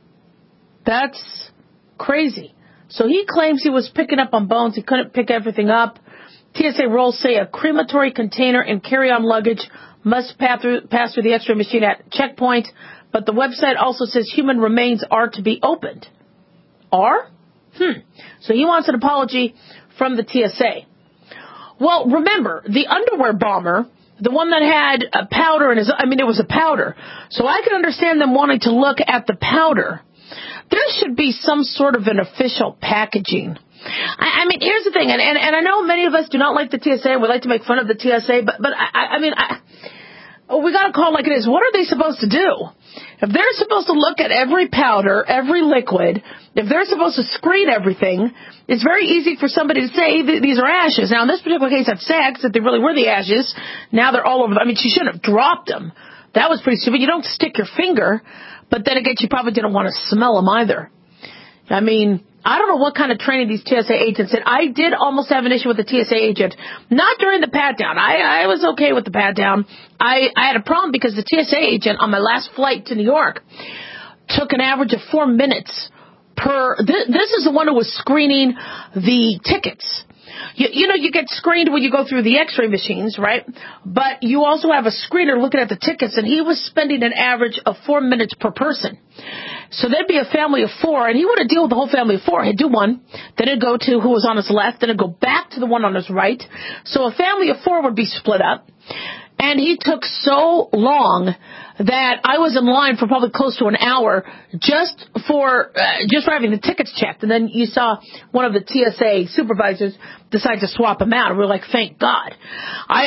That's crazy. So he claims he was picking up on bones. He couldn't pick everything up. T S A rules say a crematory container and carry-on luggage must pass through, pass through the X-ray machine at checkpoint. But the website also says human remains are to be opened. Are? Hmm. So he wants an apology from the T S A. Well, remember, the underwear bomber, the one that had a powder in his, I mean, it was a powder. So I can understand them wanting to look at the powder. There should be some sort of an official packaging. I, I mean, here's the thing, and, and, and I know many of us do not like the T S A, we like to make fun of the T S A, but, but I, I mean, I, we got to call it like it is. What are they supposed to do? If they're supposed to look at every powder, every liquid, if they're supposed to screen everything, it's very easy for somebody to say these are ashes. Now, in this particular case, I've sex, that they really were the ashes. Now they're all over. I mean, she shouldn't have dropped them. That was pretty stupid. You don't stick your finger, but then again, she probably didn't want to smell them either. I mean, I don't know what kind of training these T S A agents did. I did almost have an issue with the T S A agent. Not during the pat-down. I, I was okay with the pat-down. I, I had a problem because the T S A agent on my last flight to New York took an average of four minutes per... Th- this is the one who was screening the tickets. You, you know, you get screened when you go through the X-ray machines, right? But you also have a screener looking at the tickets, and he was spending an average of four minutes per person. So there'd be a family of four, and he wouldn't deal with the whole family of four. He'd do one, then it'd go to who was on his left, then it'd go back to the one on his right. So a family of four would be split up. And he took so long that I was in line for probably close to an hour just for uh, just for having the tickets checked. And then you saw one of the T S A supervisors decide to swap him out. And we were like, thank God. I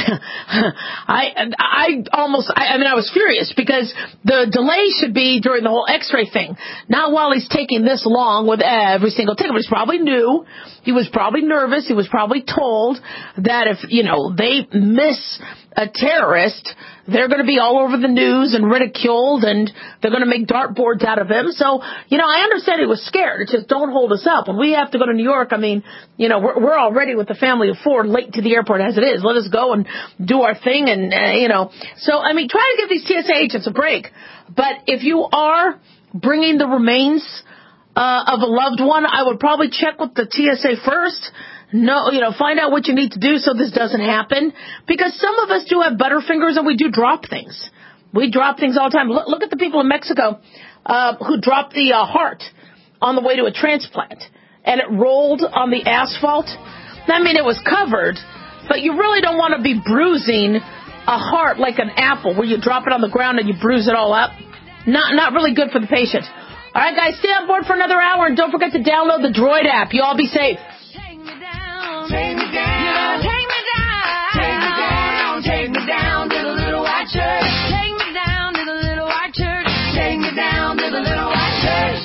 I I, I almost, I, I mean, I was furious because the delay should be during the whole X-ray thing. Not while he's taking this long with every single ticket. But he's probably new. He was probably nervous. He was probably told that if, you know, they miss a terrorist, they're going to be all over the news and ridiculed, and they're going to make dartboards out of him. So, you know, I understand he was scared. It's just don't hold us up. When we have to go to New York, I mean, you know, we're, we're already with a family of four late to the airport as it is. Let us go and do our thing, and, uh, you know. So, I mean, try to give these T S A agents a break. But if you are bringing the remains uh, of a loved one, I would probably check with the T S A first. No, you know, find out what you need to do so this doesn't happen. Because some of us do have butterfingers and we do drop things. We drop things all the time. Look, look at the people in Mexico uh, who dropped the uh, heart on the way to a transplant. And it rolled on the asphalt. I mean, it was covered, but you really don't want to be bruising a heart like an apple where you drop it on the ground and you bruise it all up. Not, not really good for the patient. All right, guys, stay on board for another hour and don't forget to download the Droid app. You all be safe. Take me down, take me down, take me down, take me down to the little white church. Take me down to the little white church. Take me down to the little white church.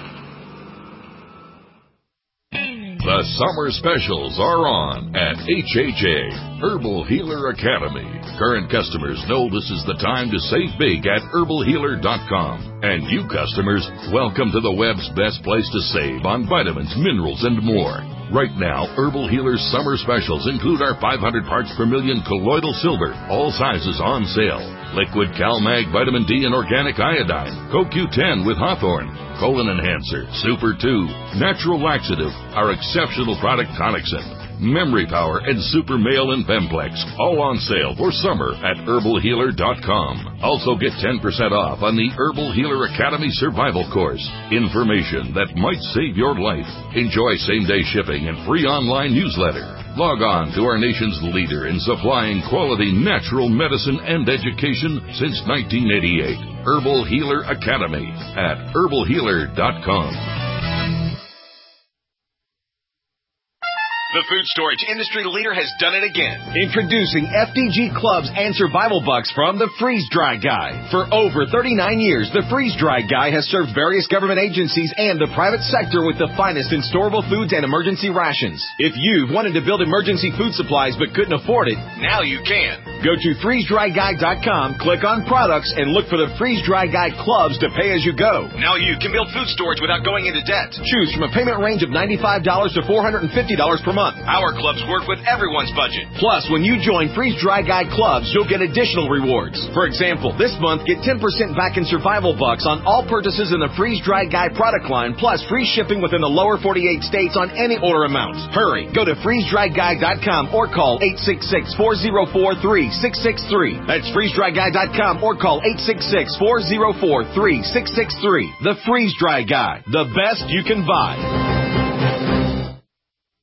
The summer specials are on at H H A, Herbal Healer Academy. Current customers know this is the time to save big at herbal healer dot com. And you customers, welcome to the web's best place to save on vitamins, minerals, and more. Right now, Herbal Healer's summer specials include our five hundred parts per million colloidal silver, all sizes on sale. Liquid CalMag Vitamin D and Organic Iodine, Co Q ten with Hawthorne, Colon Enhancer, Super two, Natural Laxative, our exceptional product Tonicsyn, Memory Power, and Super Male and Femplex, all on sale for summer at herbal healer dot com. Also get ten percent off on the Herbal Healer Academy Survival Course. Information that might save your life. Enjoy same-day shipping and free online newsletter. Log on to our nation's leader in supplying quality natural medicine and education since nineteen eighty-eight. Herbal Healer Academy at herbal healer dot com. The food storage industry leader has done it again. Introducing F D G Clubs and Survival Bucks from the Freeze Dry Guy. For over thirty-nine years, the Freeze Dry Guy has served various government agencies and the private sector with the finest in storable foods and emergency rations. If you've wanted to build emergency food supplies but couldn't afford it, now you can. Go to freeze dry guy dot com, click on products, and look for the Freeze Dry Guy clubs to pay as you go. Now you can build food storage without going into debt. Choose from a payment range of ninety-five dollars to four hundred fifty dollars per month. Our clubs work with everyone's budget. Plus, when you join Freeze Dry Guy clubs, you'll get additional rewards. For example, this month, get ten percent back in survival bucks on all purchases in the Freeze Dry Guy product line, plus free shipping within the lower forty-eight states on any order amount. Hurry, go to freeze dry guy dot com or call eight six six, four oh four, three six six three. That's freeze dry guy dot com or call eight six six, four oh four, three six six three. The Freeze Dry Guy, the best you can buy.